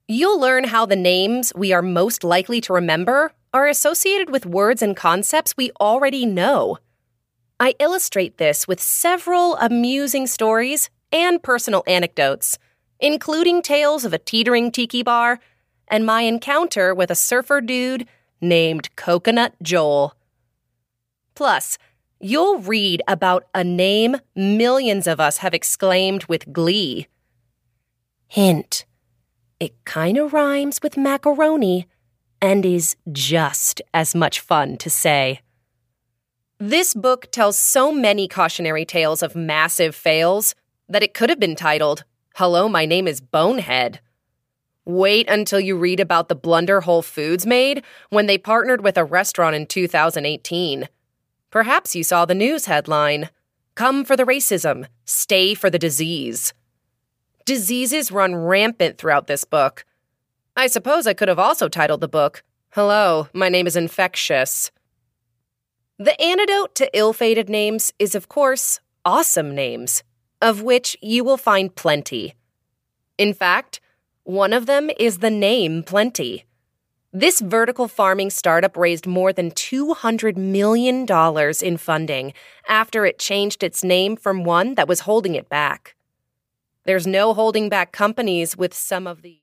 You'll learn how the names we are most likely to remember are associated with words and concepts we already know. I illustrate this with several amusing stories and personal anecdotes, including tales of a teetering tiki bar and my encounter with a surfer dude named Coconut Joel. Plus, you'll read about a name millions of us have exclaimed with glee. Hint: it kinda rhymes with macaroni and is just as much fun to say. This book tells so many cautionary tales of massive fails that it could have been titled, "Hello, my name is Bonehead." Wait until you read about the blunder Whole Foods made when they partnered with a restaurant in 2018. Perhaps you saw the news headline, "Come for the racism, stay for the disease." Diseases run rampant throughout this book. I suppose I could have also titled the book, "Hello, my name is Infectious." The antidote to ill-fated names is, of course, awesome names, of which you will find plenty. In fact, one of them is the name Plenty. This vertical farming startup raised more than $200 million in funding after it changed its name from one that was holding it back. There's no holding back companies with some of the